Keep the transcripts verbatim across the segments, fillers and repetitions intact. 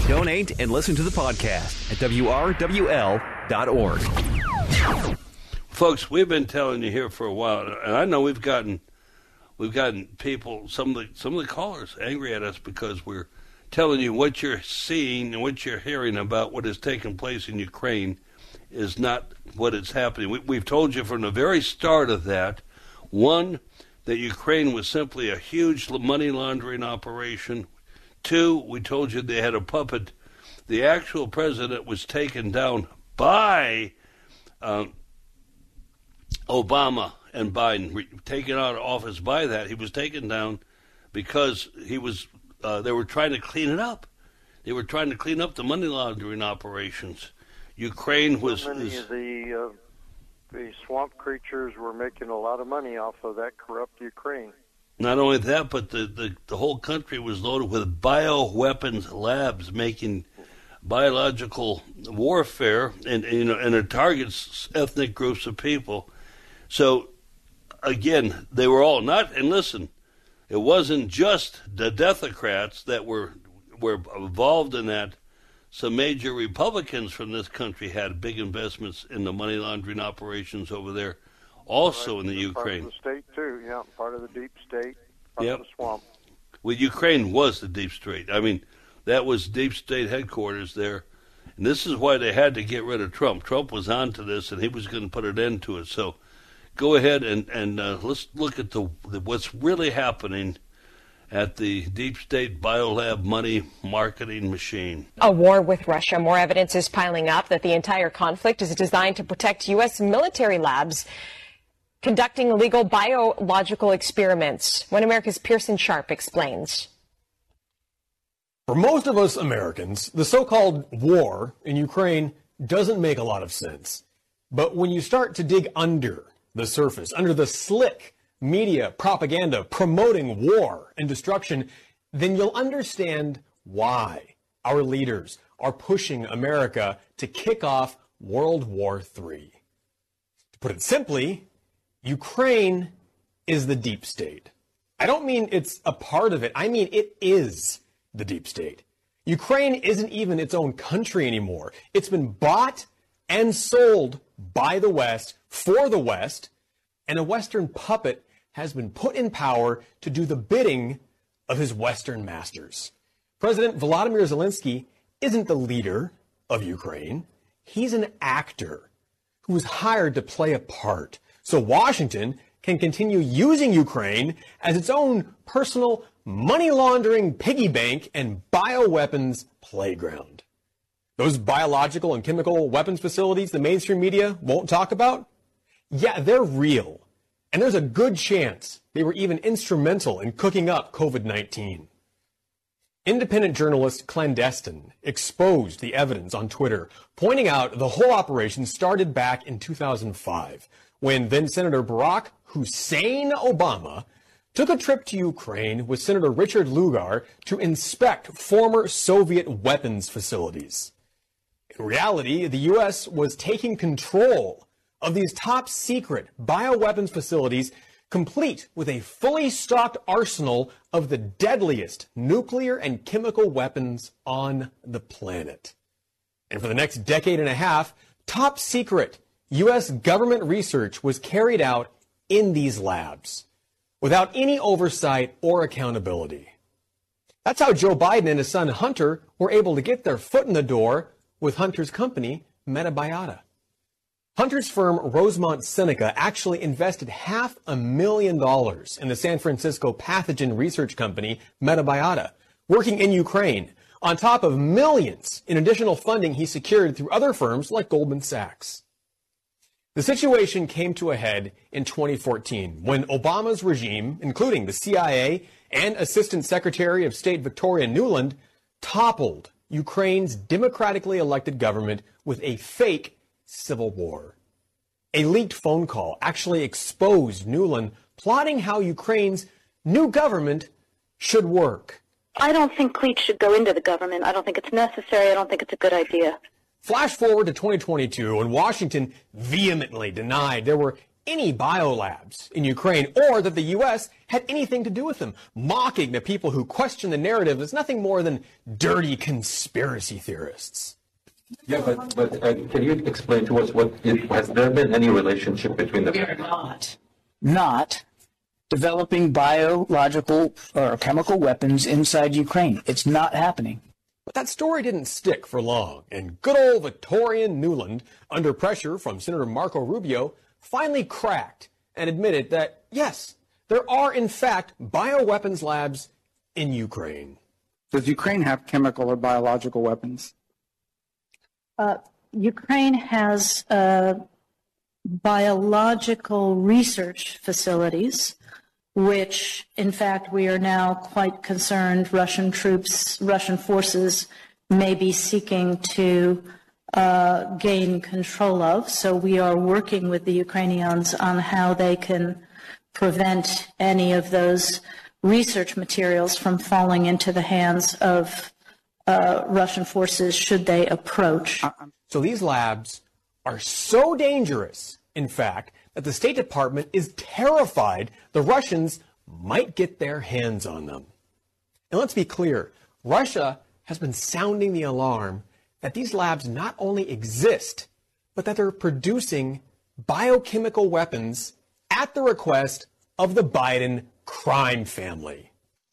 Donate and listen to the podcast at W R W L dot org. Folks, we've been telling you here for a while, and I know we've gotten we've gotten people, some of the some of the callers, angry at us because we're telling you what you're seeing and what you're hearing about what is taking place in Ukraine is not what is happening. We, we've told you from the very start of that, one, that Ukraine was simply a huge money laundering operation. Two, we told you they had a puppet. The actual president was taken down by uh, Obama and Biden, re- taken out of office by that. He was taken down because he was. Uh, they were trying to clean it up. They were trying to clean up the money laundering operations. Ukraine was. So many is, of the uh, the swamp creatures were making a lot of money off of that corrupt Ukraine. Not only that, but the, the, the whole country was loaded with bioweapons labs making biological warfare, and, and you know, and it targets ethnic groups of people. So, again, they were all not. And listen, it wasn't just the Democrats that were were involved in that. Some major Republicans from this country had big investments in the money laundering operations over there. Also right. in the They're Ukraine. Part of the state, too, yeah. Part of the deep state, part yep. of the swamp. Well, Ukraine was the deep state. I mean, that was deep state headquarters there. And this is why they had to get rid of Trump. Trump was onto this, and he was going to put an end to it. So go ahead and, and uh, let's look at the, the what's really happening at the deep state biolab money marketing machine. A war with Russia. More evidence is piling up that the entire conflict is designed to protect U S military labs conducting illegal biological experiments. One America's Pearson Sharp explains. For most of us Americans, the so-called war in Ukraine doesn't make a lot of sense. But when you start to dig under the surface, under the slick media propaganda promoting war and destruction, then you'll understand why our leaders are pushing America to kick off World War Three. To put it simply, Ukraine is the deep state. I don't mean it's a part of it. I mean it is the deep state. Ukraine isn't even its own country anymore. It's been bought and sold by the West for the West, and a Western puppet has been put in power to do the bidding of his Western masters. President Volodymyr Zelensky isn't the leader of Ukraine. He's an actor who was hired to play a part so Washington can continue using Ukraine as its own personal money laundering piggy bank and bioweapons playground. Those biological and chemical weapons facilities the mainstream media won't talk about? Yeah, they're real. And there's a good chance they were even instrumental in cooking up COVID nineteen. Independent journalist Clandestine exposed the evidence on Twitter, pointing out the whole operation started back in two thousand five, when then-Senator Barack Hussein Obama took a trip to Ukraine with Senator Richard Lugar to inspect former Soviet weapons facilities. In reality, the U S was taking control of these top-secret bioweapons facilities, complete with a fully stocked arsenal of the deadliest nuclear and chemical weapons on the planet. And for the next decade and a half, top-secret U S government research was carried out in these labs, without any oversight or accountability. That's how Joe Biden and his son Hunter were able to get their foot in the door with Hunter's company, Metabiota. Hunter's firm, Rosemont Seneca, actually invested half a million dollars in the San Francisco pathogen research company, Metabiota, working in Ukraine, on top of millions in additional funding he secured through other firms like Goldman Sachs. The situation came to a head in twenty fourteen when Obama's regime, including the C I A and Assistant Secretary of State Victoria Nuland, toppled Ukraine's democratically elected government with a fake civil war. A leaked phone call actually exposed Nuland plotting how Ukraine's new government should work. I don't think cliques should go into the government. I don't think it's necessary. I don't think it's a good idea. Flash forward to twenty twenty-two, when Washington vehemently denied there were any biolabs in Ukraine or that the U S had anything to do with them, mocking the people who question the narrative as nothing more than dirty conspiracy theorists. Yeah, but, but uh, can you explain to us what is, has there been any relationship between the... We are not, not developing biological or chemical weapons inside Ukraine. It's not happening. But that story didn't stick for long, and good old Victorian Nuland, under pressure from Senator Marco Rubio, finally cracked and admitted that, yes, there are in fact bioweapons labs in Ukraine. Does Ukraine have chemical or biological weapons? Uh, Ukraine has uh, biological research facilities, which, in fact, we are now quite concerned Russian troops, Russian forces may be seeking to uh, gain control of. So we are working with the Ukrainians on how they can prevent any of those research materials from falling into the hands of uh, Russian forces should they approach. So these labs are so dangerous, in fact, that the State Department is terrified the Russians might get their hands on them. And let's be clear, Russia has been sounding the alarm that these labs not only exist, but that they're producing biochemical weapons at the request of the Biden crime family.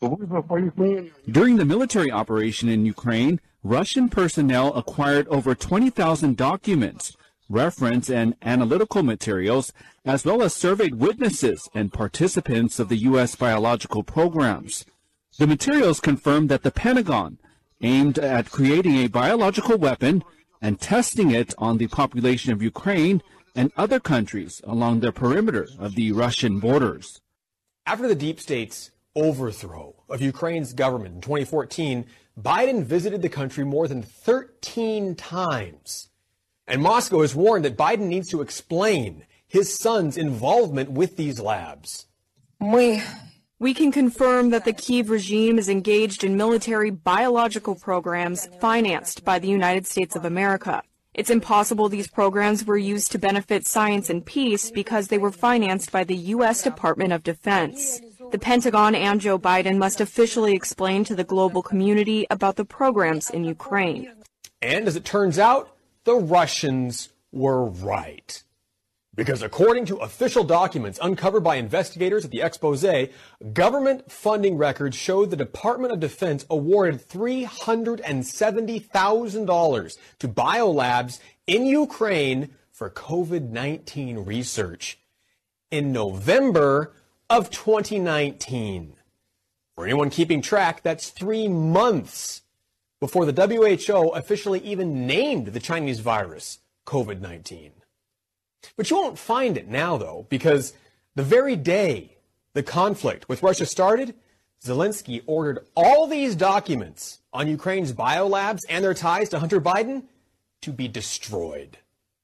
During the military operation in Ukraine, Russian personnel acquired over twenty thousand documents, reference and analytical materials, as well as surveyed witnesses and participants of the U S biological programs. The materials confirmed that the Pentagon aimed at creating a biological weapon and testing it on the population of Ukraine and other countries along the perimeter of the Russian borders. After the deep state's overthrow of Ukraine's government in twenty fourteen, Biden visited the country more than thirteen times. And Moscow has warned that Biden needs to explain his son's involvement with these labs. We, we can confirm that the Kyiv regime is engaged in military biological programs financed by the United States of America. It's impossible these programs were used to benefit science and peace because they were financed by the U S Department of Defense. The Pentagon and Joe Biden must officially explain to the global community about the programs in Ukraine. And as it turns out, the Russians were right. Because according to official documents uncovered by investigators at the Exposé, government funding records showed the Department of Defense awarded three hundred seventy thousand dollars to biolabs in Ukraine for COVID nineteen research in November of twenty nineteen. For anyone keeping track, that's three months before the W H O officially even named the Chinese virus COVID nineteen. But you won't find it now, though, because the very day the conflict with Russia started, Zelensky ordered all these documents on Ukraine's biolabs and their ties to Hunter Biden to be destroyed.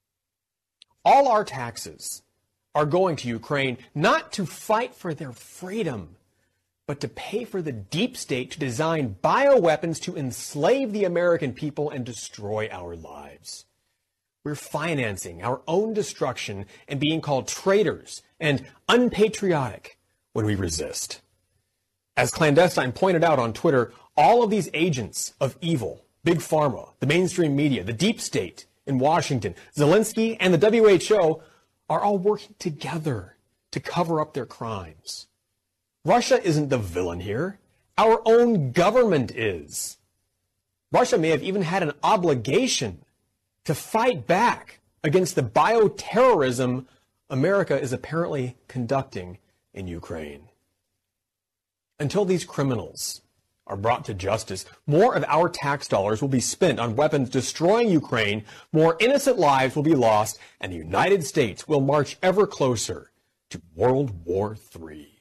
All our taxes are going to Ukraine not to fight for their freedom, but to pay for the deep state to design bioweapons to enslave the American people and destroy our lives. We're financing our own destruction and being called traitors and unpatriotic when we resist. As Clandestine pointed out on Twitter, all of these agents of evil, Big Pharma, the mainstream media, the deep state in Washington, Zelensky, and the W H O are all working together to cover up their crimes. Russia isn't the villain here. Our own government is. Russia may have even had an obligation to fight back against the bioterrorism America is apparently conducting in Ukraine. Until these criminals are brought to justice, more of our tax dollars will be spent on weapons destroying Ukraine, more innocent lives will be lost, and the United States will march ever closer to World War Three.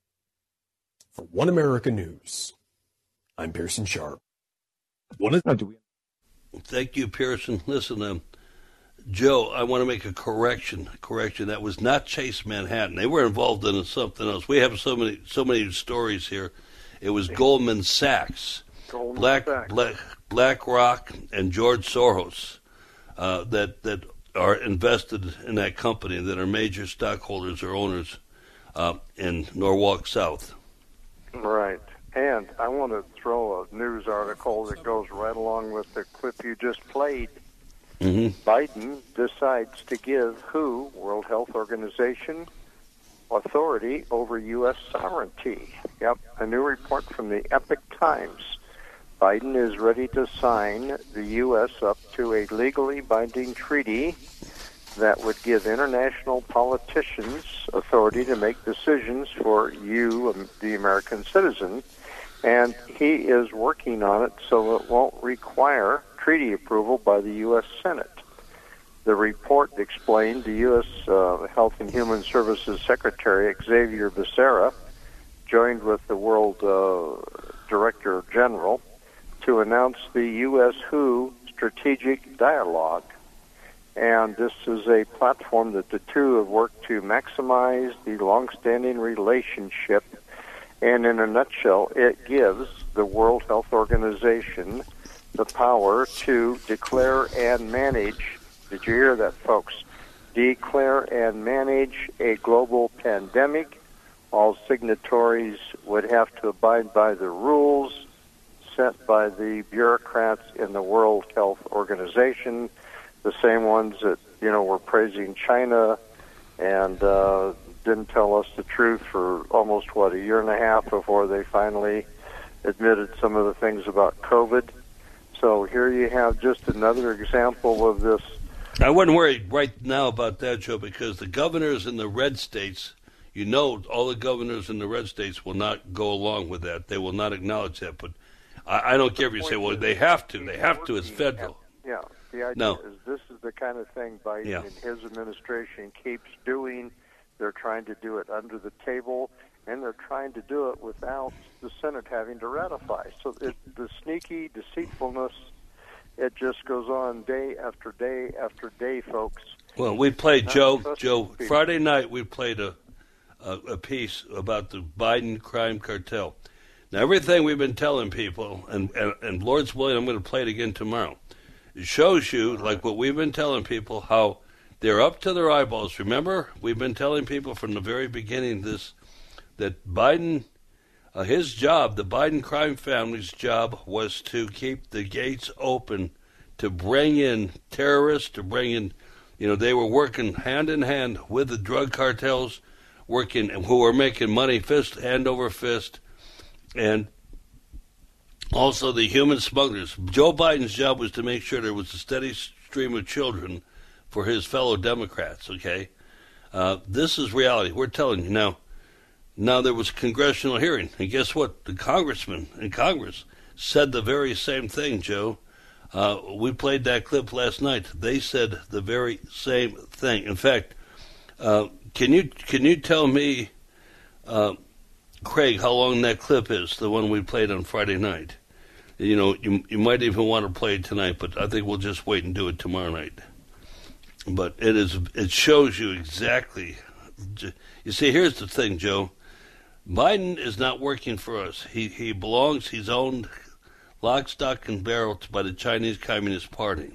For One America News, I'm Pearson Sharp. What is that? Do we? Thank you, Pearson. Listen, um, Joe, I want to make a correction. Correction. That was not Chase Manhattan. They were involved in something else. We have so many, so many stories here. It was Goldman Sachs, Goldman Black, Sachs. Black, BlackRock, and George Soros uh, that that are invested in that company, that are major stockholders or owners uh, in Norwalk South. Right. And I want to throw a news article that goes right along with the clip you just played. Mm-hmm. Biden decides to give W H O, World Health Organization, authority over U S sovereignty. Yep, a new report from the Epoch Times. Biden is ready to sign the U S up to a legally binding treaty that would give international politicians authority to make decisions for you, the American citizen. And he is working on it so it won't require treaty approval by the U S Senate. The report explained the U S Uh, Health and Human Services Secretary Xavier Becerra joined with the World uh, Director General to announce the U S W H O Strategic Dialogue. And this is a platform that the two have worked to maximize the longstanding relationship. And in a nutshell, it gives the World Health Organization the power to declare and manage, did you hear that, folks? Declare and manage a global pandemic. All signatories would have to abide by the rules set by the bureaucrats in the World Health Organization, the same ones that, you know, were praising China and uh, didn't tell us the truth for almost, what, a year and a half before they finally admitted some of the things about COVID. So here you have just another example of this. I wouldn't worry right now about that, Joe, because the governors in the red states, you know, all the governors in the red states will not go along with that. They will not acknowledge that. But I, I don't care if you say, well, they have to. They have to. It's federal. Yeah. The idea no. is this is the kind of thing Biden yeah. and his administration keeps doing. They're trying to do it under the table, and they're trying to do it without the Senate having to ratify. So it, the sneaky deceitfulness, it just goes on day after day after day, folks. Well, we played, Joe, Joe, Friday night we played a, a, a piece about the Biden crime cartel. Now, everything we've been telling people, and, and, and Lord's willing, I'm going to play it again tomorrow. It shows you, like what we've been telling people, how they're up to their eyeballs. Remember, we've been telling people from the very beginning this that Biden, uh, his job, the Biden crime family's job, was to keep the gates open to bring in terrorists, to bring in, you know, they were working hand in hand with the drug cartels, working, who were making money fist, hand over fist, and also the human smugglers. Joe Biden's job was to make sure there was a steady stream of children for his fellow Democrats, okay? Uh, this is reality. We're telling you now. Now there was a congressional hearing, and guess what? The congressman in Congress said the very same thing, Joe. Uh, we played that clip last night. They said the very same thing. In fact, uh, can you can you tell me, uh, Craig, how long that clip is, the one we played on Friday night? You know, you you might even want to play it tonight, but I think we'll just wait and do it tomorrow night. But it is it shows you exactly. You see, here's the thing, Joe. Biden is not working for us. He he belongs. He's owned lock, stock, and barrel by the Chinese Communist Party.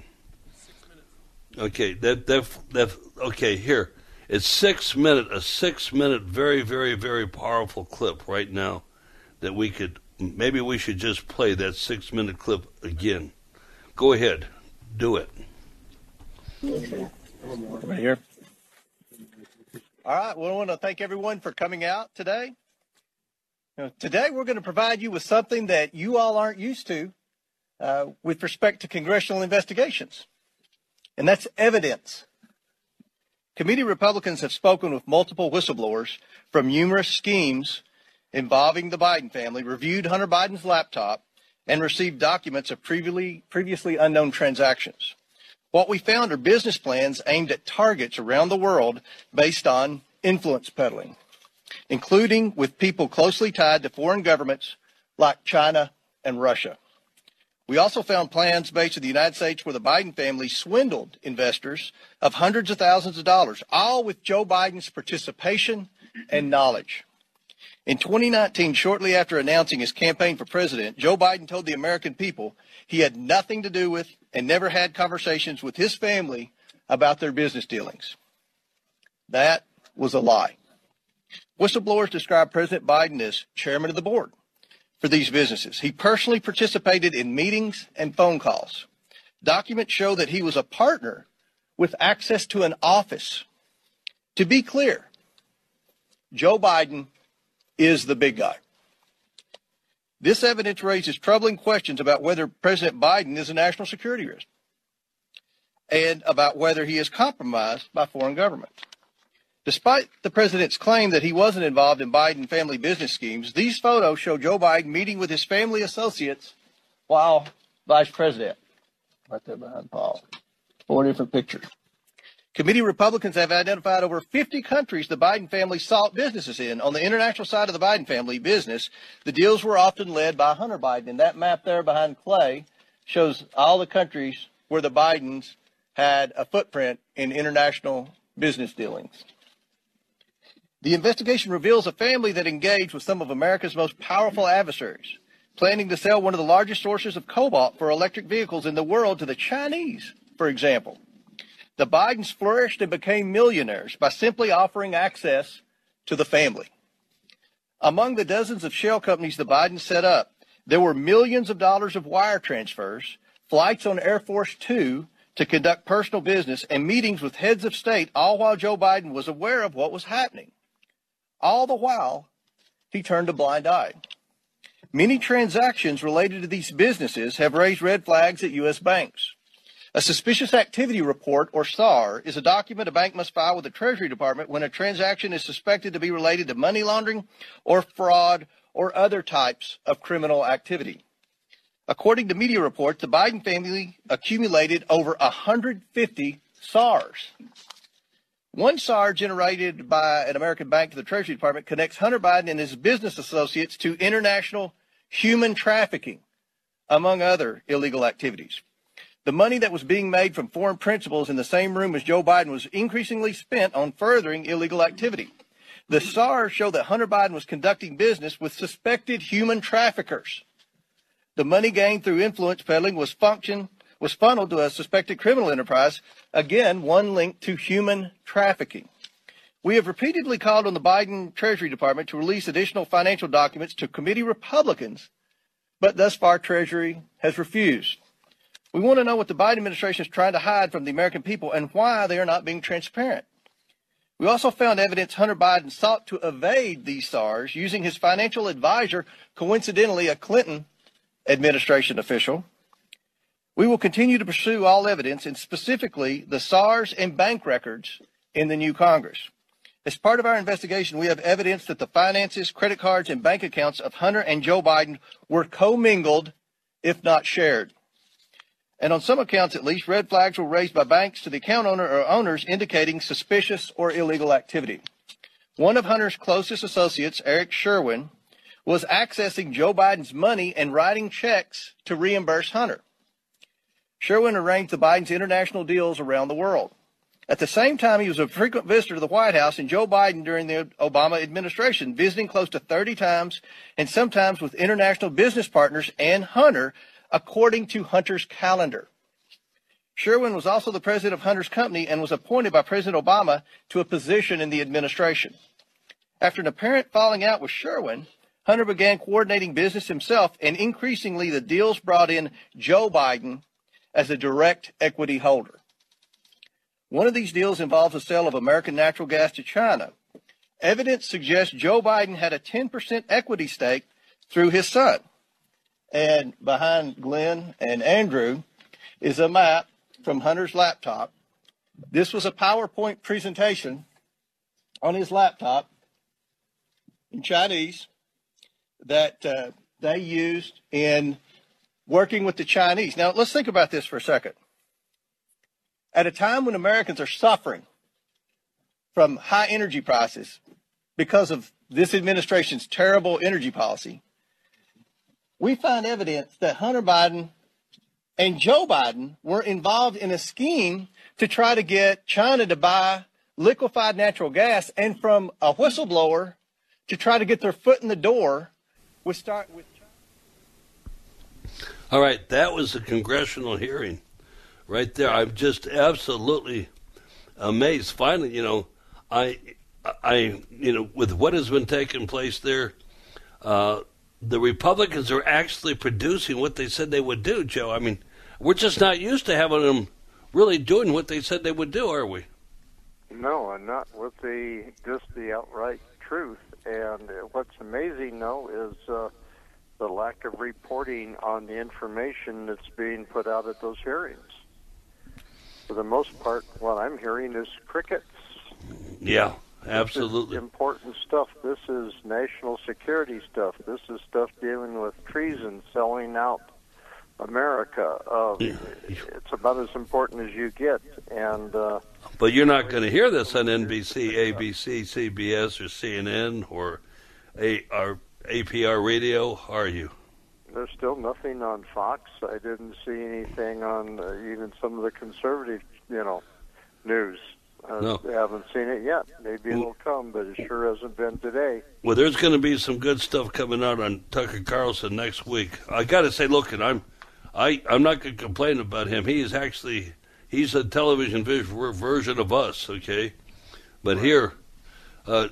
Okay, that that that. Okay, here it's six minute a six minute very very very powerful clip right now that we could. Maybe we should just play that six-minute clip again. Go ahead. Do it. Right here. All right. Well, I want to thank everyone for coming out today. You know, today, we're going to provide you with something that you all aren't used to uh, with respect to congressional investigations, and that's evidence. Committee Republicans have spoken with multiple whistleblowers from numerous schemes involving the Biden family, reviewed Hunter Biden's laptop, and received documents of previously, previously unknown transactions. What we found are business plans aimed at targets around the world based on influence peddling, including with people closely tied to foreign governments like China and Russia. We also found plans based in the United States where the Biden family swindled investors of hundreds of thousands of dollars, all with Joe Biden's participation and knowledge. In twenty nineteen, shortly after announcing his campaign for president, Joe Biden told the American people he had nothing to do with and never had conversations with his family about their business dealings. That was a lie. Whistleblowers described President Biden as chairman of the board for these businesses. He personally participated in meetings and phone calls. Documents show that he was a partner with access to an office. To be clear, Joe Biden is the big guy. This evidence raises troubling questions about whether President Biden is a national security risk and about whether he is compromised by foreign governments. Despite the president's claim that he wasn't involved in Biden family business schemes, these photos show Joe Biden meeting with his family associates while vice president. Right there behind Paul. Four different pictures. Committee Republicans have identified over fifty countries the Biden family sought businesses in. On the international side of the Biden family business, the deals were often led by Hunter Biden. And that map there behind Clay shows all the countries where the Bidens had a footprint in international business dealings. The investigation reveals a family that engaged with some of America's most powerful adversaries, planning to sell one of the largest sources of cobalt for electric vehicles in the world to the Chinese, for example. The Bidens flourished and became millionaires by simply offering access to the family. Among the dozens of shell companies the Bidens set up, there were millions of dollars of wire transfers, flights on Air Force Two to conduct personal business, and meetings with heads of state, all while Joe Biden was aware of what was happening. All the while, he turned a blind eye. Many transactions related to these businesses have raised red flags at U S banks. A suspicious activity report, or S A R, is a document a bank must file with the Treasury Department when a transaction is suspected to be related to money laundering or fraud or other types of criminal activity. According to media reports, the Biden family accumulated over one hundred fifty S A Rs. One S A R generated by an American bank to the Treasury Department connects Hunter Biden and his business associates to international human trafficking, among other illegal activities. The money that was being made from foreign principals in the same room as Joe Biden was increasingly spent on furthering illegal activity. The S A R show that Hunter Biden was conducting business with suspected human traffickers. The money gained through influence peddling was function was funneled to a suspected criminal enterprise, again, one linked to human trafficking. We have repeatedly called on the Biden Treasury Department to release additional financial documents to committee Republicans, but thus far Treasury has refused. We want to know what the Biden administration is trying to hide from the American people and why they are not being transparent. We also found evidence Hunter Biden sought to evade these S A Rs using his financial advisor, coincidentally a Clinton administration official. We will continue to pursue all evidence, and specifically the S A Rs and bank records in the new Congress. As part of our investigation, we have evidence that the finances, credit cards, and bank accounts of Hunter and Joe Biden were commingled, if not shared. And on some accounts, at least, red flags were raised by banks to the account owner or owners indicating suspicious or illegal activity. One of Hunter's closest associates, Eric Sherwin, was accessing Joe Biden's money and writing checks to reimburse Hunter. Sherwin arranged the Bidens' international deals around the world. At the same time, he was a frequent visitor to the White House, and Joe Biden during the Obama administration, visiting close to thirty times, and sometimes with international business partners and Hunter, according to Hunter's calendar. Sherwin was also the president of Hunter's company and was appointed by President Obama to a position in the administration. After an apparent falling out with Sherwin, Hunter began coordinating business himself, and increasingly the deals brought in Joe Biden as a direct equity holder. One of these deals involves the sale of American natural gas to China. Evidence suggests Joe Biden had a ten percent equity stake through his son. And behind Glenn and Andrew is a map from Hunter's laptop. This was a PowerPoint presentation on his laptop in Chinese that uh, they used in working with the Chinese. Now, let's think about this for a second. At a time when Americans are suffering from high energy prices because of this administration's terrible energy policy, we find evidence that Hunter Biden and Joe Biden were involved in a scheme to try to get China to buy liquefied natural gas, and from a whistleblower to try to get their foot in the door with start with All right, that was a congressional hearing right there. I'm just absolutely amazed. Finally, you know, I, I, you know, with what has been taking place there, uh, the Republicans are actually producing what they said they would do, Joe. I mean, we're just not used to having them really doing what they said they would do, are we? No, and not with the just the outright truth. And what's amazing, though, is uh, the lack of reporting on the information that's being put out at those hearings. For the most part, what I'm hearing is crickets. Yeah, absolutely. This is important stuff. This is national security stuff. This is stuff dealing with treason, selling out America. Uh, it's about as important as you get. And uh, but you're not going to hear this on N B C, A B C, C B S, or C N N, or A, or A P R radio, are you? There's still nothing on Fox. I didn't see anything on uh, even some of the conservative, you know, news. Uh, No. I haven't seen it yet. Maybe it'll come, but it sure hasn't been today. Well, there's going to be some good stuff coming out on Tucker Carlson next week. I got to say, look, and I'm, I, I'm not going to complain about him. He is actually, he's a television visual version of us, okay? But here, uh,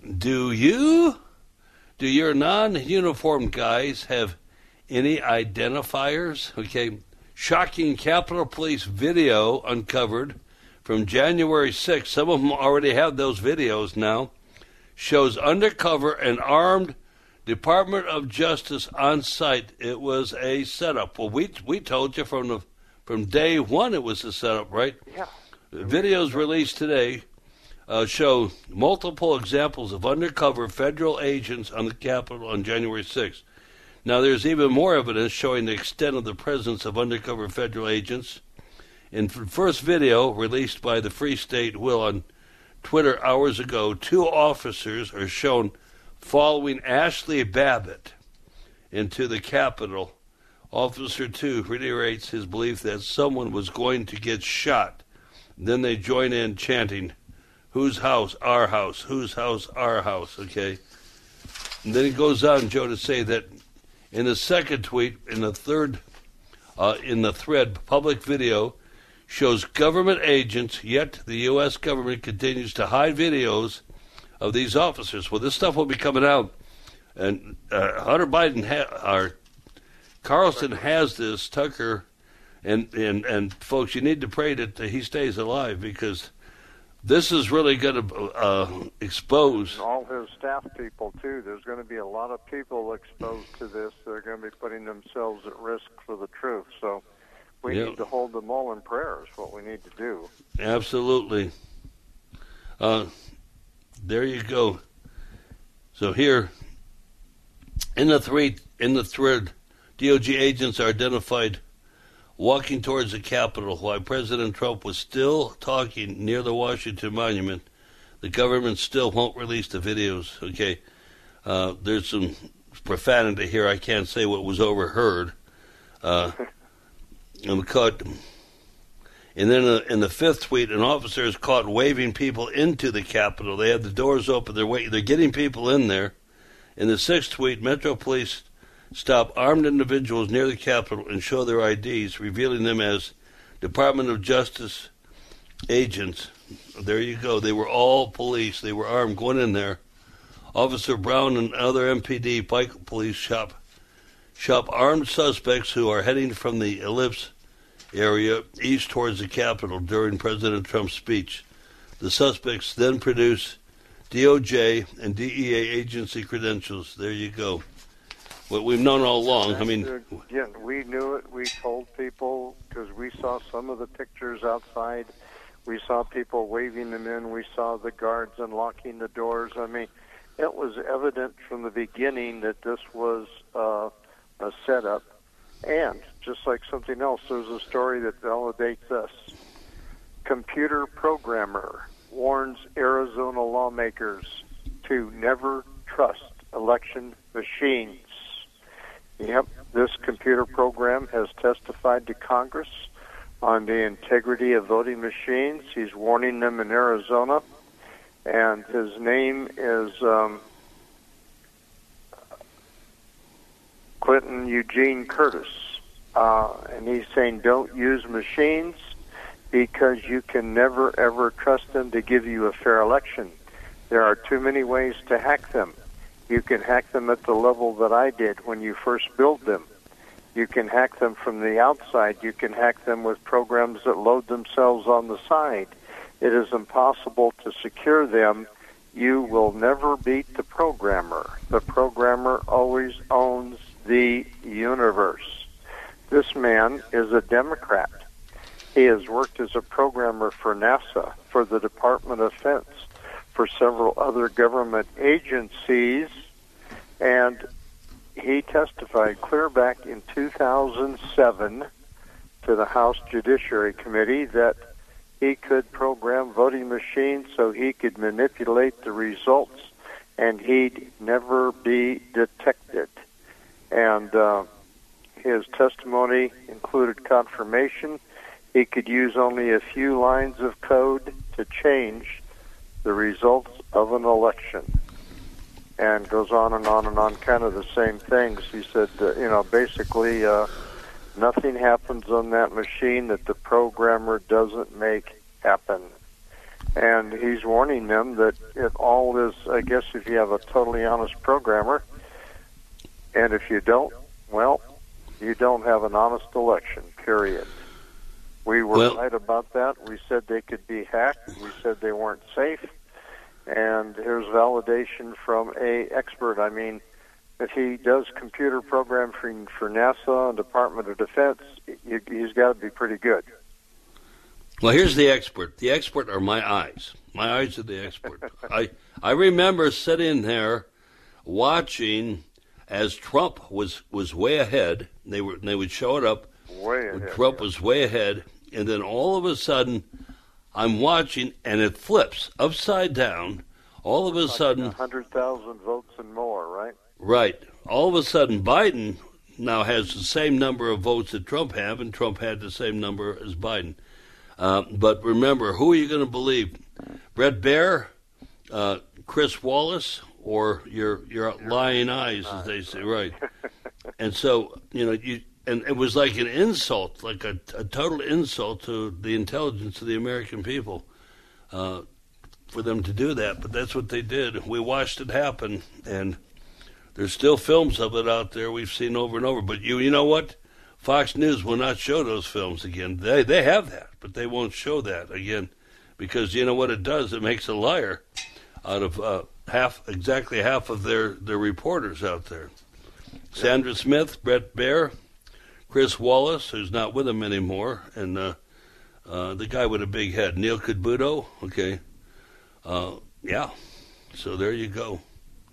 do you, do your non-uniformed guys have any identifiers? Okay, shocking Capitol Police video uncovered from January sixth. Some of them already have those videos now. Shows undercover and armed Department of Justice on site. It was a setup. Well, we we told you from the from day one it was a setup, right? Yeah. Videos released today uh, show multiple examples of undercover federal agents on the Capitol on January sixth. Now, there's even more evidence showing the extent of the presence of undercover federal agents. In the first video released by the Free State Will on Twitter hours ago, two officers are shown following Ashley Babbitt into the Capitol. Officer two reiterates his belief that someone was going to get shot. Then they join in chanting, "Whose house? Our house. Whose house? Our house." Okay. And then he goes on, Joe, to say that in the second tweet, in the third, uh, in the thread, public video shows government agents, yet the U S government continues to hide videos of these officers. Well, this stuff will be coming out, and uh, Hunter Biden, ha- or Carlson has this, Tucker, and, and, and folks, you need to pray that he stays alive, because this is really going to uh, expose all his staff people, too. There's going to be a lot of people exposed to this. They're going to be putting themselves at risk for the truth. So we Yep. need to hold them all in prayer is what we need to do. Absolutely. Uh, there you go. So here, in the three in the thread, D O J agents are identified walking towards the Capitol while President Trump was still talking near the Washington Monument. The government still won't release the videos. Okay, uh, there's some profanity here. I can't say what was overheard. Uh, I'm caught. And then uh, in the fifth tweet, an officer is caught waving people into the Capitol. They have the doors open. They're waiting. They're getting people in there. In the sixth tweet, Metro Police stop armed individuals near the Capitol and show their I Ds, revealing them as Department of Justice agents. There you go. They were all police. They were armed going in there. Officer Brown and other M P D Pike Police shop shop armed suspects who are heading from the Ellipse area east towards the Capitol during President Trump's speech. The suspects then produce D O J and D E A agency credentials. There you go. What we've known all along. I mean, Again, we knew it. We told people because we saw some of the pictures outside. We saw people waving them in. We saw the guards unlocking the doors. I mean, it was evident from the beginning that this was uh, a setup. And just like something else, there's a story that validates this. Computer programmer warns Arizona lawmakers to never trust election machines. Yep, this computer program has testified to Congress on the integrity of voting machines. He's warning them in Arizona, and his name is um, Clinton Eugene Curtis. Uh, and he's saying don't use machines. because you can never, ever trust them to give you a fair election. There are too many ways to hack them. You can hack them at the level that I did when you first build them. You can hack them from the outside. You can hack them with programs that load themselves on the side. It is impossible to secure them. You will never beat the programmer. The programmer always owns the universe. This man is a Democrat. He has worked as a programmer for NASA, for the Department of Defense, for several other government agencies, and he testified clear back in two thousand seven to the House Judiciary Committee that he could program voting machines so he could manipulate the results, and he'd never be detected. And uh, his testimony included confirmation. He could use only a few lines of code to change the results of an election. And goes on and on and on, kind of the same things. He said, uh, you know, basically uh, nothing happens on that machine that the programmer doesn't make happen. And he's warning them that it all is, I guess, if you have a totally honest programmer, and if you don't, well, you don't have an honest election, period. We were well, right about that. We said they could be hacked. We said they weren't safe. And here's validation from a expert. I mean, if he does computer programming for NASA and Department of Defense, he's got to be pretty good. Well, here's the expert. The expert are my eyes. My eyes are the expert. I I remember sitting there watching as Trump was, was way ahead. They were they would show it up. Way ahead. Trump yeah. was way ahead, and then all of a sudden, I'm watching, and it flips upside down. All of a like sudden, one hundred thousand votes and more, right? Right. All of a sudden, Biden now has the same number of votes that Trump had, and Trump had the same number as Biden. Uh, but remember, who are you going to believe? Bret Baier, uh, Chris Wallace, or your your lying eyes, as they say, right? And so, you know, you and it was like an insult, like a, a total insult to the intelligence of the American people, uh, for them to do that. But that's what they did. We watched it happen, and there's still films of it out there we've seen over and over. But you, you know what? Fox News will not show those films again. They they have that, but they won't show that again, because you know what it does? It makes a liar out of uh, half, exactly half of their, their reporters out there. Sandra Smith, Bret Baier, Chris Wallace, who's not with them anymore, and uh, uh, the guy with a big head, Neil Cavuto. Okay, uh, yeah. So there you go.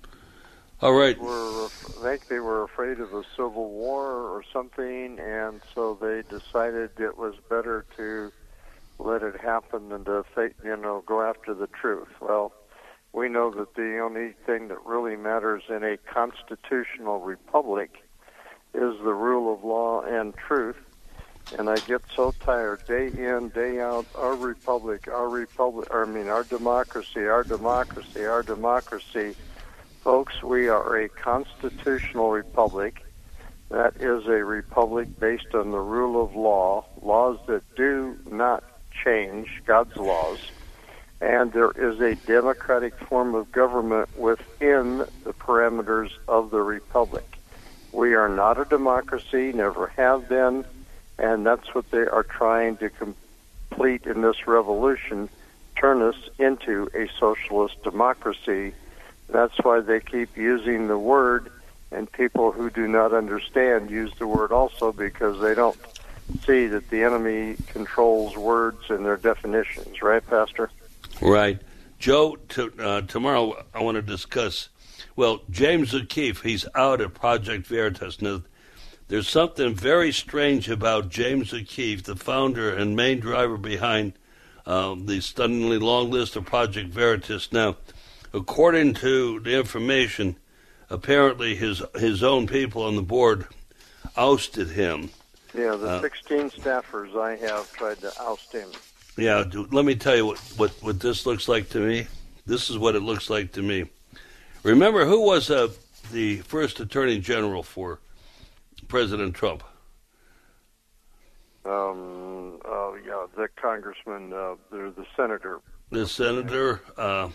All right. Were, I think they were afraid of a civil war or something, and so they decided it was better to let it happen than to, you know, go after the truth. Well, we know that the only thing that really matters in a constitutional republic is the rule of law and truth. And I get so tired day in, day out, our republic, our republic, I mean, our democracy, our democracy, our democracy. Folks, we are a constitutional republic. That is a republic based on the rule of law, laws that do not change, God's laws. And there is a democratic form of government within the parameters of the republic. We are not a democracy, never have been, and that's what they are trying to complete in this revolution, turn us into a socialist democracy. That's why they keep using the word, and people who do not understand use the word also, because they don't see that the enemy controls words and their definitions. Right, Pastor? Right. Joe, to, uh, tomorrow I want to discuss, well, James O'Keefe, he's out at Project Veritas. Now, there's something very strange about James O'Keefe, the founder and main driver behind uh, the stunningly long list of Project Veritas. Now, according to the information, apparently his his own people on the board ousted him. Yeah, the uh, sixteen staffers I have tried to oust him. Yeah, let me tell you what, what, what this looks like to me. This is what it looks like to me. Remember, who was uh, the first attorney general for President Trump? Um, oh, yeah, the congressman, uh, the, the senator. The senator, uh,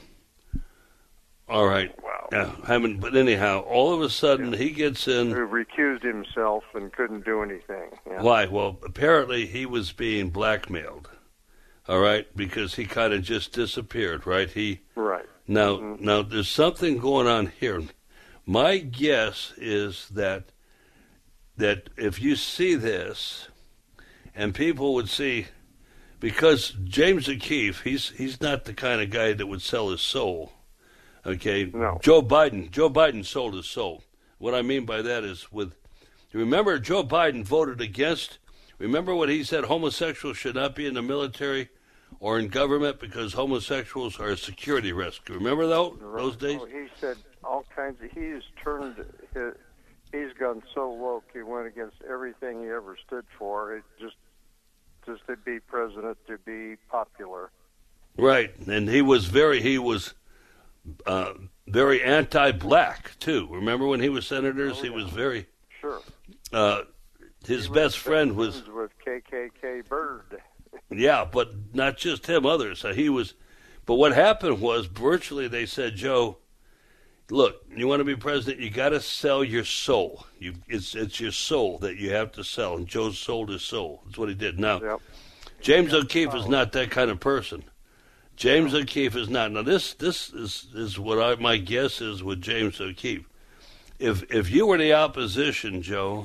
all right. Wow. Yeah, haven't, but anyhow, all of a sudden yeah. he gets in. Who recused himself and couldn't do anything. Yeah. Why? Well, apparently he was being blackmailed. All right, because he kind of just disappeared, right? He right. Now, mm-hmm. now there's something going on here. My guess is that that if you see this, and people would see, because James O'Keefe, he's he's not the kind of guy that would sell his soul. Okay, no. Joe Biden, Joe Biden sold his soul. What I mean by that is, with remember, Joe Biden voted against. Remember what he said: homosexuals should not be in the military or in government because homosexuals are a security risk. Remember those those days? Oh, he said all kinds of. He's turned. His, he's gone so woke. He went against everything he ever stood for. It just, just to be president, to be popular. Right, and he was very. He was. Uh, very anti-black too. Remember when he was senators? Oh, he yeah. was very. Sure. Uh, his he best friend was with K K K Bird. Yeah, but not just him. Others. Uh, he was. But what happened was, virtually, they said, Joe, look, you want to be president, you got to sell your soul. You, it's it's your soul that you have to sell. And Joe sold his soul. That's what he did. Now, yep. James O'Keefe is not that kind of person. James O'Keefe is not. Now, this this is, is what I, my guess is with James O'Keefe. If if you were the opposition, Joe,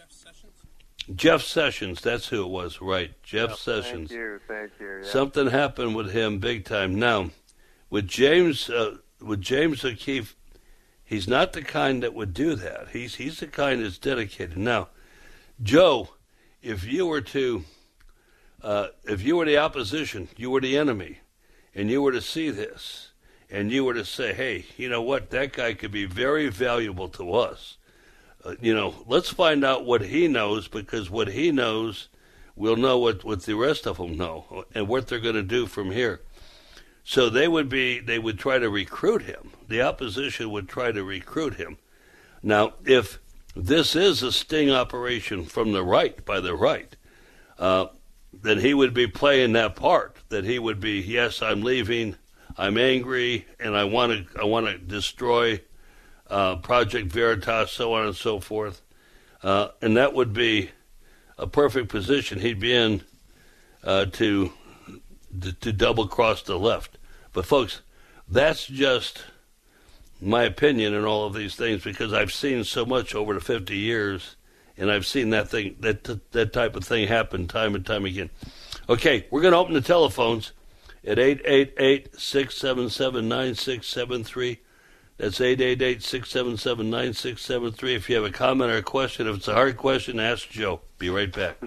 Jeff Sessions, that's who it was, right? Jeff yep, Sessions. Thank you, thank you. Yeah. Something happened with him big time. Now, with James, uh, with James O'Keefe, he's not the kind that would do that. He's he's the kind that's dedicated. Now, Joe, if you were to, uh, if you were the opposition, you were the enemy, and you were to see this, and you were to say, hey, you know what, that guy could be very valuable to us. Uh, you know, let's find out what he knows, because what he knows, we'll know what, what the rest of them know, and what they're going to do from here. So they would be, they would try to recruit him. The opposition would try to recruit him. Now, if this is a sting operation from the right, by the right, uh, then he would be playing that part, that he would be, yes, I'm leaving, I'm angry, and I want to I want to destroy uh, Project Veritas, so on and so forth. Uh, and that would be a perfect position he'd be in uh, to, to to double-cross the left. But, folks, that's just my opinion in all of these things, because I've seen so much over the fifty years, and I've seen that thing, that that type of thing happen time and time again. Okay, we're going to open the telephones at eight eight eight, six seven seven, nine six seven three. That's eight eight eight, six seven seven, nine six seven three. If you have a comment or a question, if it's a hard question, ask Joe. Be right back.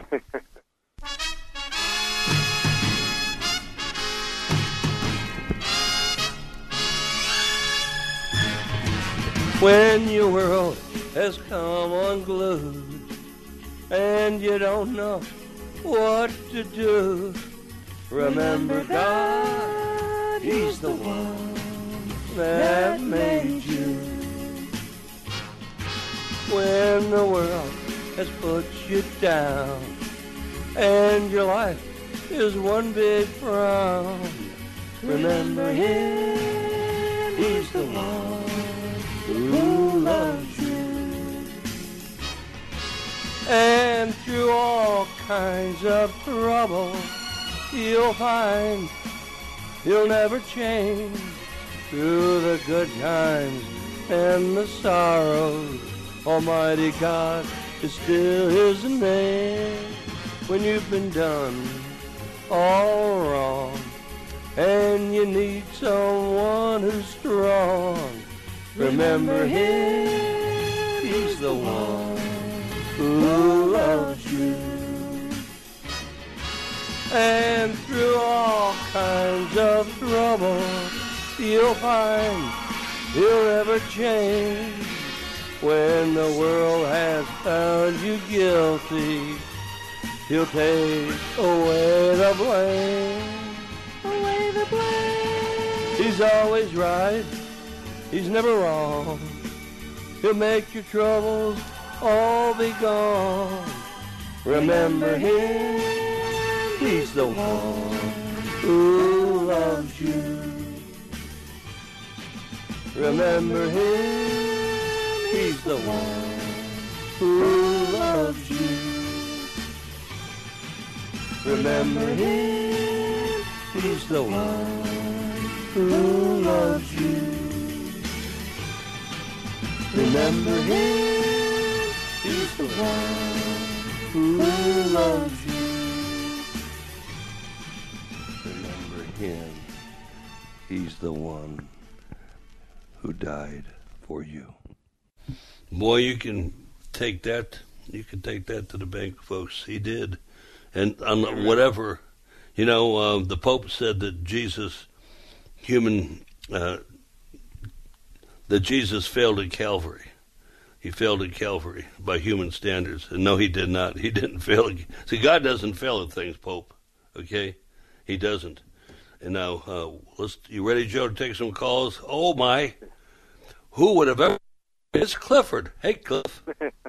When your world has come unglued and you don't know what to do, remember God, He's the one that made you. When the world has put you down and your life is one big frown, remember Him, He's the one who loves you. And through all kinds of trouble, you'll find He'll never change. Through the good times and the sorrows, Almighty God is still His name. When you've been done all wrong and you need someone who's strong, remember Him, He's the one who loves you. And through all kinds of trouble, you'll find He'll never change. When the world has found you guilty, He'll take away the blame. Away the blame. He's always right. He's never wrong. He'll make your troubles all be gone. Remember Him, He's the one who loves you. Remember him, he's the one who loves you. Remember him, he's the one who loves you. Remember him, he's the one who loves you. Remember him, he's the one who died for you. Boy, you can take that, you can take that to the bank, folks. He did. And on whatever, you know, uh, the Pope said that Jesus, human, uh, that Jesus failed at Calvary. He failed at Calvary by human standards. And no, he did not. He didn't fail. See, God doesn't fail at things, Pope. Okay? He doesn't. And now, uh, let's, you ready, Joe, to take some calls? Oh, my. Who would have ever... It's Clifford. Hey, Cliff.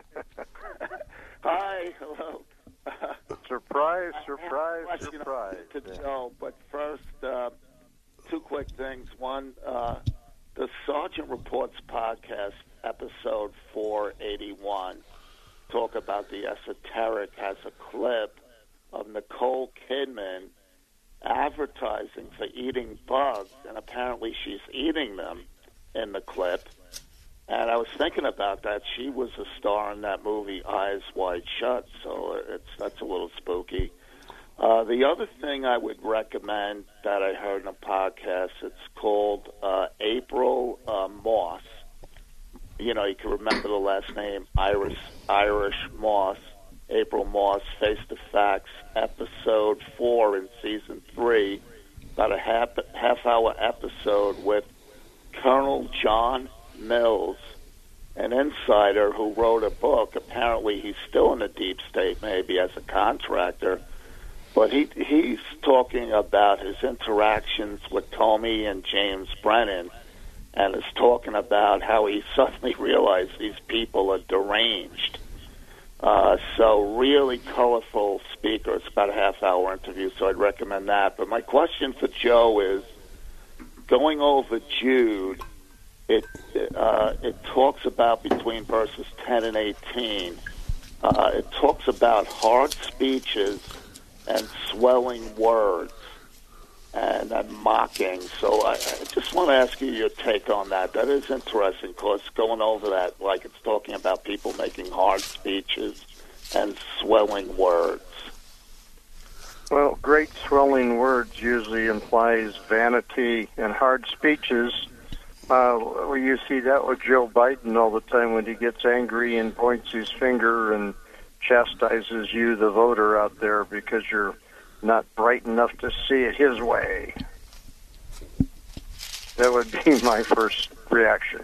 Hi, hello. Surprise, surprise, I have a surprise. To Joe, but first, uh, two quick things. One, uh, the Sergeant Reports podcast, episode four eighty-one, talk about the esoteric, has a clip of Nicole Kidman advertising for eating bugs, and apparently she's eating them in the clip. And I was thinking about that. She was a star in that movie Eyes Wide Shut, so it's that's a little spooky. Uh, the other thing I would recommend that I heard in a podcast, it's called uh, April uh, Moss. You know, you can remember the last name, Irish, Irish Moss. April Moss, Face the Facts, episode four in season three, about a half, half-hour episode with Colonel John Mills, an insider who wrote a book. Apparently he's still in the deep state, maybe as a contractor, but he he's talking about his interactions with Comey and James Brennan, and is talking about how he suddenly realized these people are deranged. Uh, so really colorful speaker. It's about a half-hour interview, so I'd recommend that. But my question for Joe is, going over Jude, It uh, it talks about between verses ten and eighteen. Uh, it talks about hard speeches and swelling words and, and mocking. So I, I just want to ask you your take on that. That is interesting, because going over that, like it's talking about people making hard speeches and swelling words. Well, great swelling words usually implies vanity, and hard speeches. Uh, well, you see that with Joe Biden all the time when he gets angry and points his finger and chastises you, the voter out there, because you're not bright enough to see it his way. That would be my first reaction.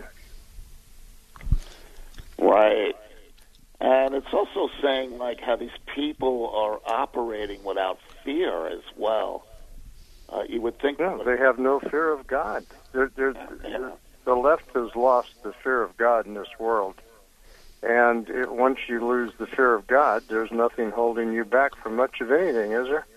Right. And it's also saying, like, how these people are operating without fear as well. Uh, you would think... No, they have no fear of God. They're, they're, they're, the left has lost the fear of God in this world. And it, once you lose the fear of God, there's nothing holding you back from much of anything, is there?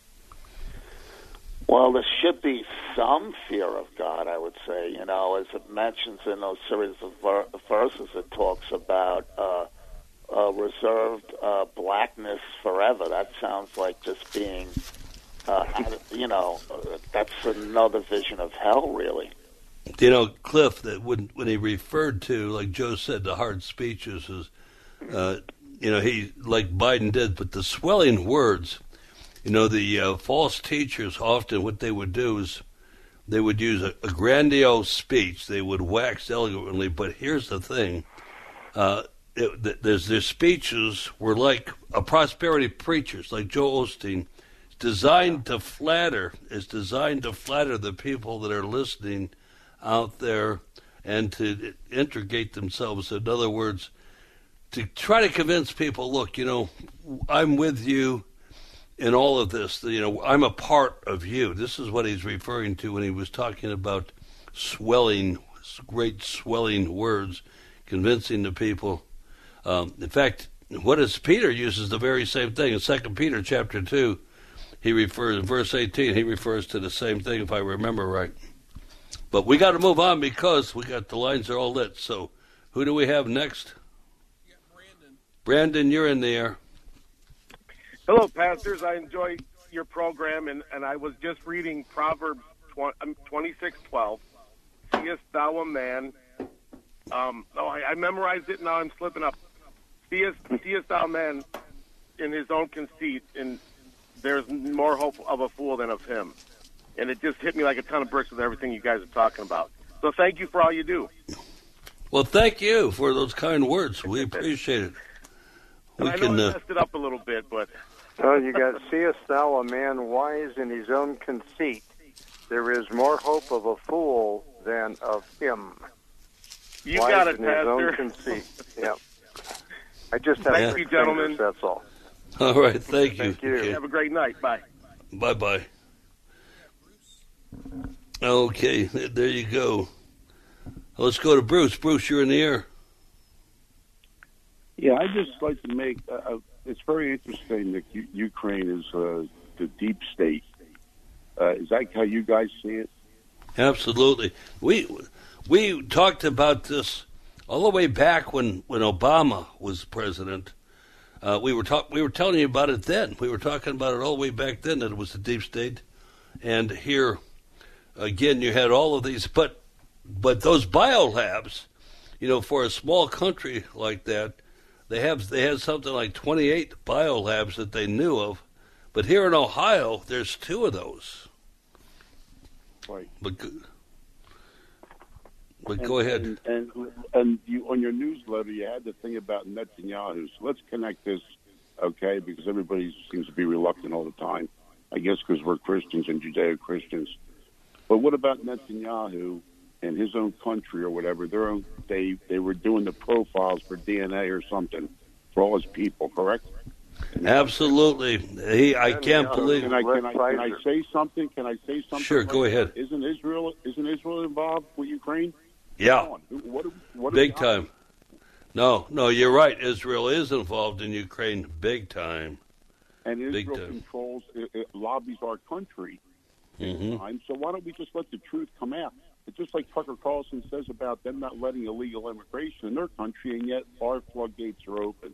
Well, there should be some fear of God, I would say. You know, as it mentions in those series of ver- verses, it talks about uh, uh, reserved uh, blackness forever. That sounds like just being... Uh, you know, that's another vision of hell, really. You know, Cliff, that when when he referred to, like Joe said, the hard speeches, is, uh, you know, he, like Biden did, but the swelling words, you know, the uh, false teachers often what they would do is they would use a, a grandiose speech. They would wax eloquently, but here's the thing. Uh, it, there's, their speeches were like a prosperity preachers, like Joel Osteen, designed to flatter, is designed to flatter the people that are listening out there and to integrate themselves. In other words, to try to convince people, look, you know, I'm with you in all of this. You know, I'm a part of you. This is what he's referring to when he was talking about swelling, great swelling words, convincing the people. Um, in fact, what is Peter uses the very same thing in Second Peter chapter two. he refers, verse eighteen, he refers to the same thing, if I remember right. But we got to move on because we got the lines are all lit. So who do we have next? Yeah, Brandon. Brandon, you're in the air. Hello, pastors. I enjoy your program, and, and I was just reading Proverbs twenty-six twelve. Seest thou a man? Um, oh, I, I memorized it. Now I'm slipping up. Seest, seest thou a man in his own conceit, and there's more hope of a fool than of him. And it just hit me like a ton of bricks with everything you guys are talking about. So thank you for all you do. Well, thank you for those kind words. We appreciate it. We I can. know I Uh, messed it up a little bit, but... Well, you got, seest thou a man wise in his own conceit? There is more hope of a fool than of him. You wise got it, in his own Pastor. conceit. Yeah. I just have Thank six you, gentlemen. fingers, that's all. all right, thank you. Thank you. Okay. Have a great night. Bye. Bye-bye. Okay, there you go. Let's go to Bruce. Bruce, you're in the air. Yeah, I just like to make. Uh, it's very interesting that U- Ukraine is uh, the deep state. Uh, is that how you guys see it? Absolutely. We we talked about this all the way back when, when Obama was president. Uh, we were talk, we were telling you about it then. We were talking about it all the way back then that it was the deep state. And here, again, you had all of these, but but those biolabs, you know, for a small country like that, they have they had something like twenty-eight biolabs that they knew of. But here in Ohio, there's two of those. Right. But, but and, go ahead. And, and and you on your newsletter, you had the thing about Netanyahu. So let's connect this, okay? Because everybody seems to be reluctant all the time. I guess because we're Christians and Judeo-Christians. But what about Netanyahu and his own country or whatever? Their own, they they were doing the profiles for D N A or something for all his people, correct? Absolutely. He, I can't believe. Can I, can, I, can I say something? Can I say something? Sure, go ahead. Isn't Israel isn't Israel involved with Ukraine? Yeah. What, what, what big time. No, no, you're right. Israel is involved in Ukraine big time. And Israel big time. controls, it, it lobbies our country. Mm-hmm. Time. So why don't we just let the truth come out? It's just like Tucker Carlson says about them not letting illegal immigration in their country, and yet our floodgates are open.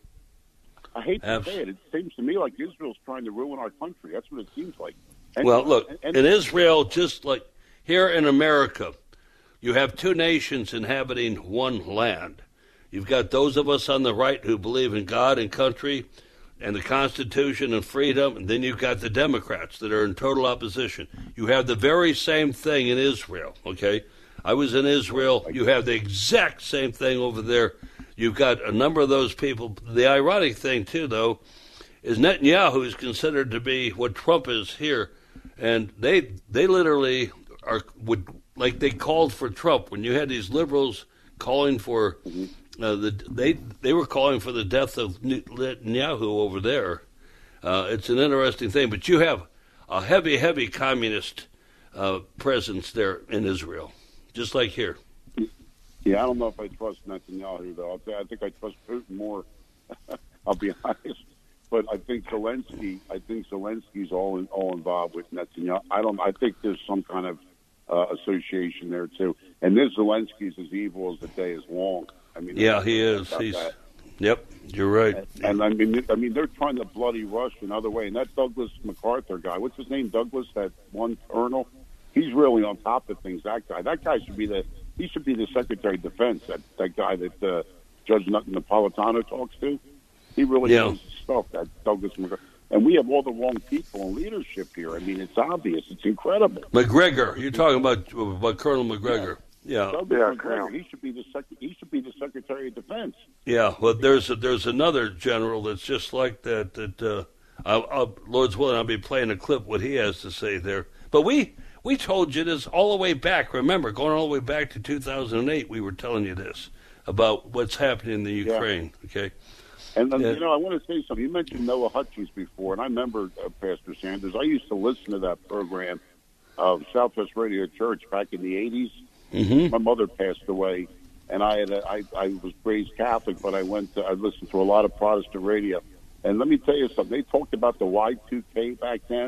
I hate to Abs- say it. It seems to me like Israel's trying to ruin our country. That's what it seems like. And, well, look, and, and, in Israel, just like here in America, you have two nations inhabiting one land. You've got those of us on the right who believe in God and country and the Constitution and freedom, and then you've got the Democrats that are in total opposition. You have the very same thing in Israel, okay? I was in Israel. You have the exact same thing over there. You've got a number of those people. The ironic thing, too, though, is Netanyahu is considered to be what Trump is here, and they they literally are would like they called for Trump when you had these liberals calling for uh, the they they were calling for the death of Netanyahu over there. Uh, it's an interesting thing, but you have a heavy, heavy communist uh, presence there in Israel, just like here. Yeah, I don't know if I trust Netanyahu, though. I think I trust Putin more. I'll be honest. But I think Zelensky, I think Zelensky's all in, all involved with Netanyahu. I don't. I think there's some kind of uh, association there too. And this Zelensky's as evil as the day is long. I mean, yeah, he is. He's. That. Yep, you're right. And, and I mean, I mean, they're trying to bloody rush another way. And that Douglas MacArthur guy, what's his name? Douglas, that one colonel. He's really on top of things. That guy. That guy should be the. He should be the Secretary of Defense. That that guy that uh, Judge Napolitano talks to. He really yeah. knows his stuff. That Douglas MacArthur. And we have all the wrong people in leadership here. I mean, it's obvious. It's incredible. McGregor. You're talking about about Colonel McGregor. Yeah. yeah. Douglas yeah, McGregor. He should be the sec- He should be the Secretary of Defense. Yeah. Well, there's a, there's another general that's just like that. That uh, I'll, I'll, Lord's willing, I'll be playing a clip what he has to say there. But we. We told you this all the way back. Remember, going all the way back to two thousand eight, we were telling you this about what's happening in the Ukraine. Yeah. Okay, and then, uh, you know, I want to say something. You mentioned Noah Hutchings before, and I remember uh, Pastor Sanders. I used to listen to that program of Southwest Radio Church back in the eighties. Mm-hmm. My mother passed away, and I had a, I, I was raised Catholic, but I went to, I listened to a lot of Protestant radio. And let me tell you something. They talked about the Y two K back then.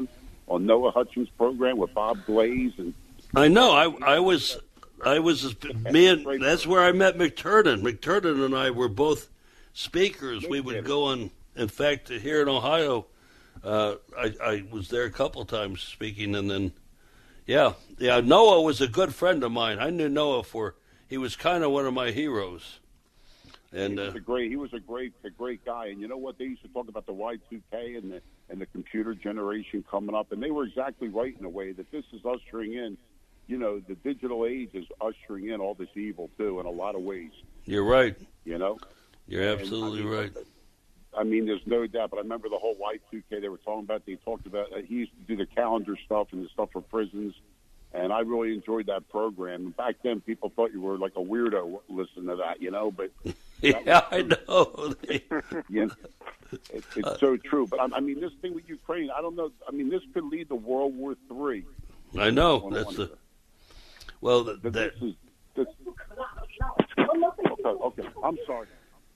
on Noah Hutchins' program with Bob Glaze and. I know. I I was I was me and that's where I met McTurnan. McTurnan and I were both speakers. We would go on. In fact, here in Ohio, uh, I I was there a couple of times speaking, and then yeah, yeah. Noah was a good friend of mine. I knew Noah for he was kind of one of my heroes. And he was uh, a great, he was a great, a great guy. And you know what? They used to talk about the Y two K and the and the computer generation coming up, and they were exactly right in a way that this is ushering in. You know, the digital age is ushering in all this evil too, in a lot of ways. You're right. You know, you're absolutely and, I mean, right. I mean, there's no doubt. But I remember the whole Y two K they were talking about. They talked about uh, he used to do the calendar stuff and the stuff for prisons. And I really enjoyed that program. And back then, people thought you were like a weirdo listening to that, you know. But yeah, I know. you know it, it's uh, so true. But I, I mean, this thing with Ukraine, I don't know. I mean, this could lead to World War Three. I know. That's the well. The, that, this is, this, okay, okay. I'm sorry.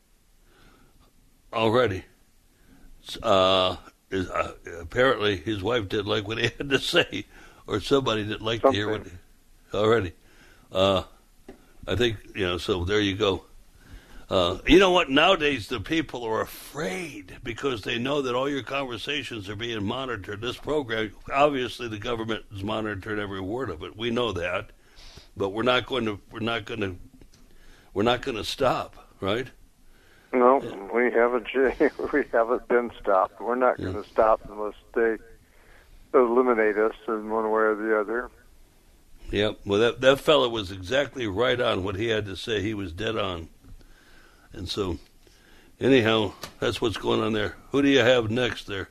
Already, uh, is, uh, apparently his wife didn't like what he had to say. Or somebody that liked to hear what already. Uh, I think, you know, so there you go. Uh, you know what? Nowadays, the people are afraid because they know that all your conversations are being monitored. This program, obviously, the government is monitoring every word of it. We know that, but we're not going to. We're not going to. We're not going to stop, right? No, yeah. we haven't. We haven't been stopped. We're not yeah. going to stop unless they eliminate us in one way or the other. Yep. Well, that that fellow was exactly right on what he had to say. He was dead on. And so, anyhow, that's what's going on there. Who do you have next there?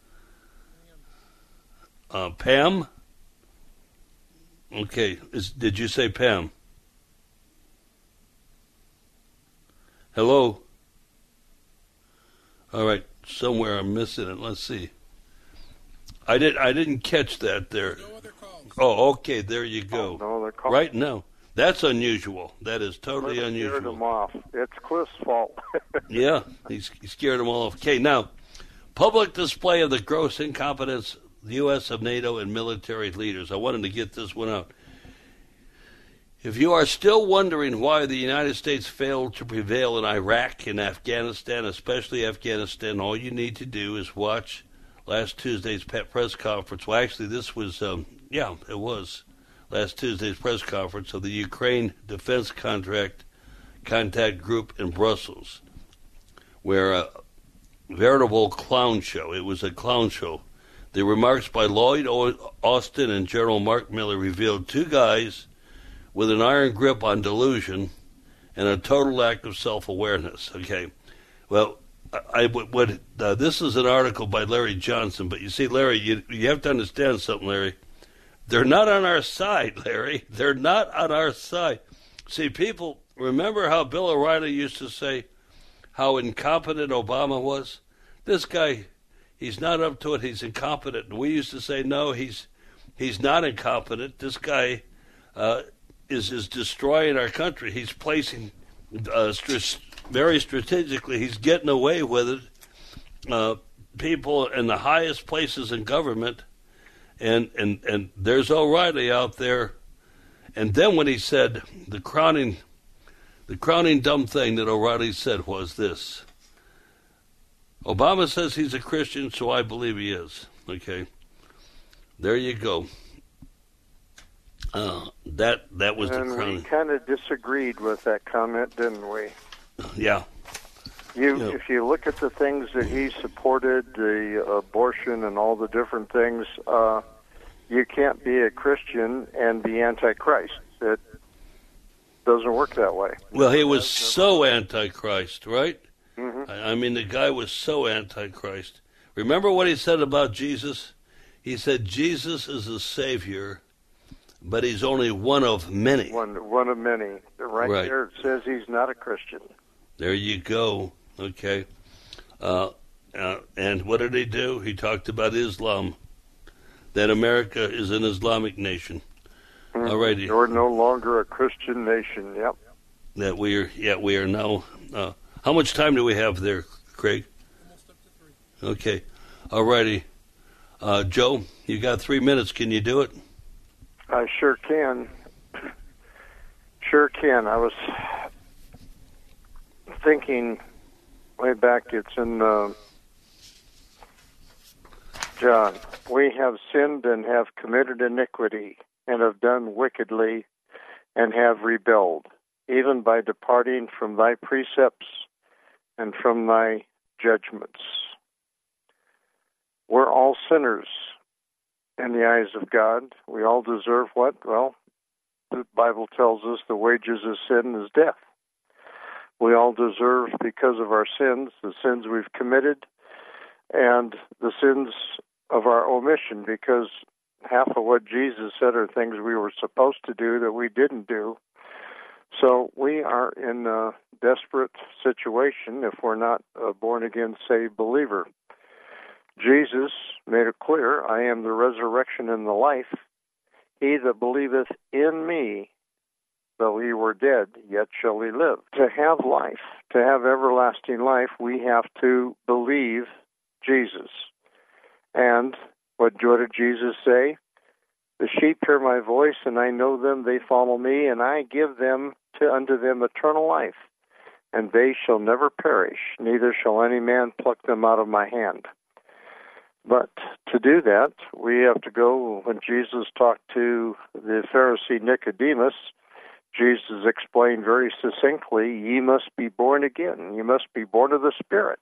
Uh, Pam? Okay. Is, did you say Pam? Hello? All right. Somewhere I'm missing it. Let's see. I did. I didn't catch that there. No other calls. Oh, okay. There you go. Oh, no other calls. Right now, that's unusual. That is totally Cliff unusual. Scared them off. It's Cliff's fault. Yeah, he's, he scared them all off. Okay, now, public display of the gross incompetence the U S of NATO and military leaders. I wanted to get this one out. If you are still wondering why the United States failed to prevail in Iraq and Afghanistan, especially Afghanistan, all you need to do is watch last Tuesday's press conference. Well, actually, this was, um, yeah, it was last Tuesday's press conference of the Ukraine Defense Contract Contact Group in Brussels, where a veritable clown show. It was a clown show. The remarks by Lloyd Austin and General Mark Miller revealed two guys with an iron grip on delusion and a total lack of self-awareness. Okay, well, I would. Uh, this is an article by Larry Johnson, but you see, Larry, you you have to understand something, Larry. They're not on our side, Larry. They're not on our side. See, people remember how Bill O'Reilly used to say how incompetent Obama was. This guy, he's not up to it. He's incompetent. And we used to say, no, he's he's not incompetent. This guy uh, is is destroying our country. He's placing. Uh, st- very strategically, he's getting away with it. Uh, people in the highest places in government, and, and, and there's O'Reilly out there. And then when he said the crowning, the crowning dumb thing that O'Reilly said was this: Obama says he's a Christian, so I believe he is. Okay, there you go. Uh, that that was and the crowning. We kind of disagreed with that comment, didn't we? Yeah. You, yeah. If you look at the things that he supported, the abortion and all the different things, uh, you can't be a Christian and be anti-Christ. It doesn't work that way. Well, he was so anti-Christ, right? Mm-hmm. I, I mean, the guy was so anti-Christ. Remember what he said about Jesus? He said Jesus is a savior, but he's only one of many. One, one of many. Right, right there it says he's not a Christian. There you go. Okay. Uh, uh, and what did he do? He talked about Islam, that America is an Islamic nation. Mm-hmm. All righty. We're no longer a Christian nation, yep. That we are, yeah, we are now. Uh, how much time do we have there, Craig? Almost up to three. Okay. All righty. Uh, Joe, you got three minutes. Can you do it? I sure can. Sure can. I was thinking way back, it's in uh, John. We have sinned and have committed iniquity and have done wickedly and have rebelled, even by departing from thy precepts and from thy judgments. We're all sinners in the eyes of God. We all deserve what? Well, the Bible tells us the wages of sin is death. We all deserve, because of our sins, the sins we've committed and the sins of our omission, because half of what Jesus said are things we were supposed to do that we didn't do. So we are in a desperate situation if we're not a born-again, saved believer. Jesus made it clear, I am the resurrection and the life. He that believeth in me, though he were dead, yet shall he live. To have life, to have everlasting life, we have to believe Jesus. And what, what did Jesus say? The sheep hear my voice, and I know them, they follow me, and I give them to unto them eternal life, and they shall never perish, neither shall any man pluck them out of my hand. But to do that, we have to go, when Jesus talked to the Pharisee Nicodemus, Jesus explained very succinctly, ye must be born again. You must be born of the Spirit.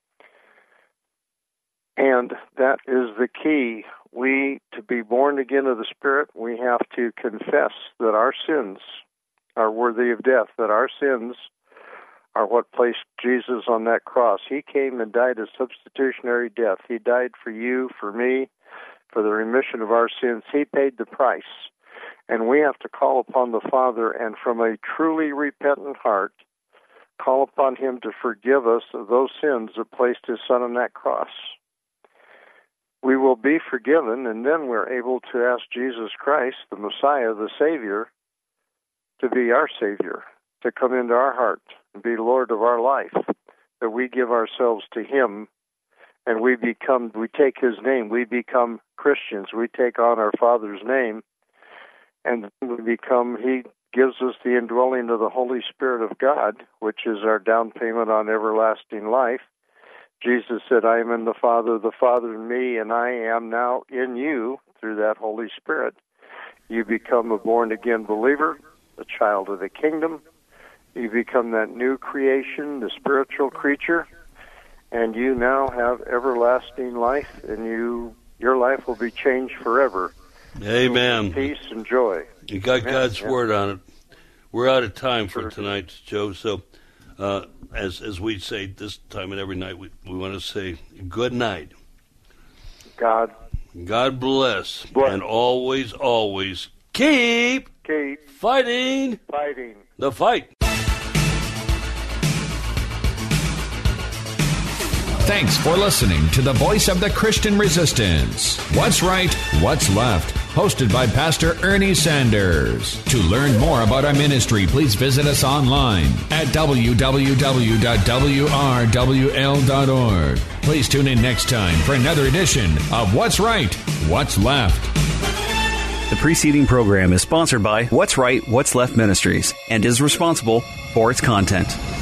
And that is the key. We, to be born again of the Spirit, we have to confess that our sins are worthy of death, that our sins are what placed Jesus on that cross. He came and died a substitutionary death. He died for you, for me, for the remission of our sins. He paid the price. And we have to call upon the Father, and from a truly repentant heart, call upon Him to forgive us of those sins that placed His Son on that cross. We will be forgiven, and then we're able to ask Jesus Christ, the Messiah, the Savior, to be our Savior, to come into our heart and be Lord of our life, that we give ourselves to Him, and we become, we take His name, we become Christians, we take on our Father's name, and we become, He gives us the indwelling of the Holy Spirit of God, which is our down payment on everlasting life. Jesus said, I am in the Father, the Father in me, and I am now in you through that Holy Spirit. You become a born-again believer, a child of the kingdom. You become that new creation, the spiritual creature, and you now have everlasting life, and you your life will be changed forever. Amen. Peace and joy. You got Amen. God's yeah. word on it. We're out of time for tonight, Joe. So, uh, as as we say this time and every night, we, we want to say good night. God. God bless. bless. And always, always keep, keep fighting, fighting the fight. Thanks for listening to the Voice of the Christian Resistance. What's Right, What's Left? Hosted by Pastor Ernie Sanders. To learn more about our ministry, please visit us online at w w w dot w r w l dot org. Please tune in next time for another edition of What's Right, What's Left. The preceding program is sponsored by What's Right, What's Left Ministries and is responsible for its content.